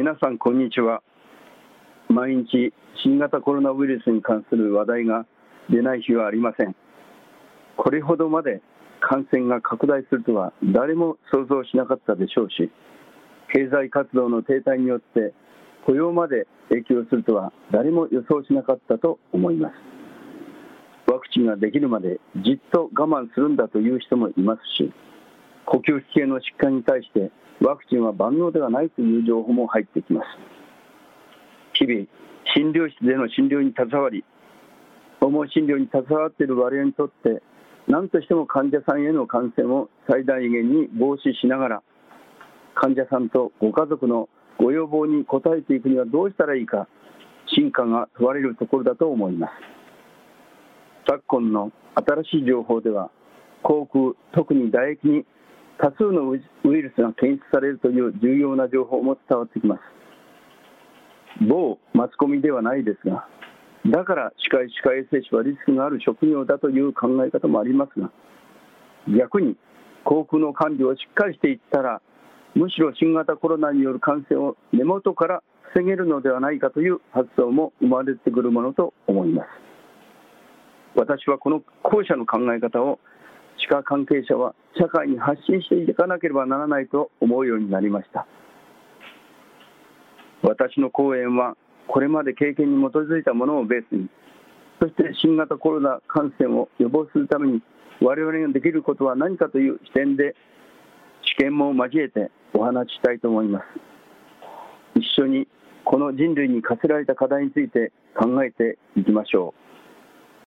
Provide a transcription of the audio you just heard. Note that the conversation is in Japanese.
皆さんこんにちは。毎日新型コロナウイルスに関する話題が出ない日はありません。これほどまで感染が拡大するとは誰も想像しなかったでしょうし、経済活動の停滞によって雇用まで影響するとは誰も予想しなかったと思います。ワクチンができるまでじっと我慢するんだという人もいますし、呼吸器系の疾患に対してワクチンは万能ではないという情報も入ってきます。日々診療室での診療に携わり、訪問診療に携わっている我々にとって何としても患者さんへの感染を最大限に防止しながら、患者さんとご家族のご要望に応えていくにはどうしたらいいか、真価が問われるところだと思います。昨今の新しい情報では、口腔、特に唾液に多数のウイルスが検出されるという重要な情報も伝わってきます。某マスコミではないですが、だから歯科衛生士はリスクがある職業だという考え方もありますが、逆に口腔の管理をしっかりしていったら、むしろ新型コロナによる感染を根元から防げるのではないかという発想も生まれてくるものと思います。私はこの後者の考え方を歯科関係者は社会に発信していかなければならないと思うようになりました。私の講演はこれまで経験に基づいたものをベースに、そして新型コロナ感染を予防するために我々ができることは何かという視点で知見も交えてお話ししたいと思います。一緒にこの人類に課せられた課題について考えていきましょう。